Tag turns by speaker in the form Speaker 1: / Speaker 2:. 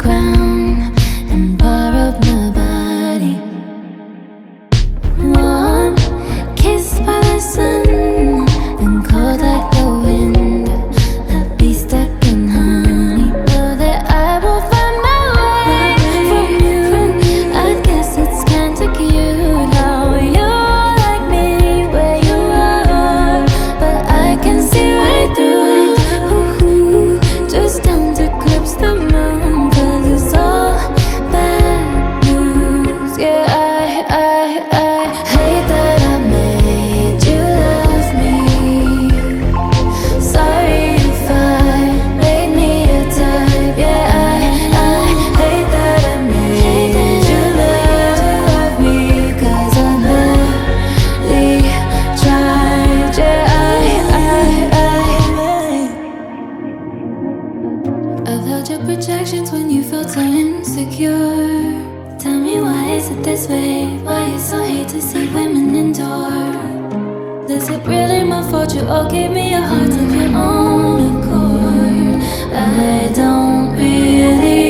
Speaker 1: crown and borrowed my body. Warm, kissed by the sun, and cold like the wind. I'd be stuck in honey. Know that I will find my way from you. I guess it's kinda cute how you like me where you are, but I can see right through it. Ooh, just down to clips the moon, 'cause it's all bad news. Yeah, I hate that I made you love me. Sorry if I made me a type. Yeah, I hate that I made you love me, 'cause I barely tried. Yeah, I've held your projections when you felt so insecure. Tell me, why is it this way? Why you so hate to see women endure? Is it really my fault you all gave me a heart of your own accord? I don't really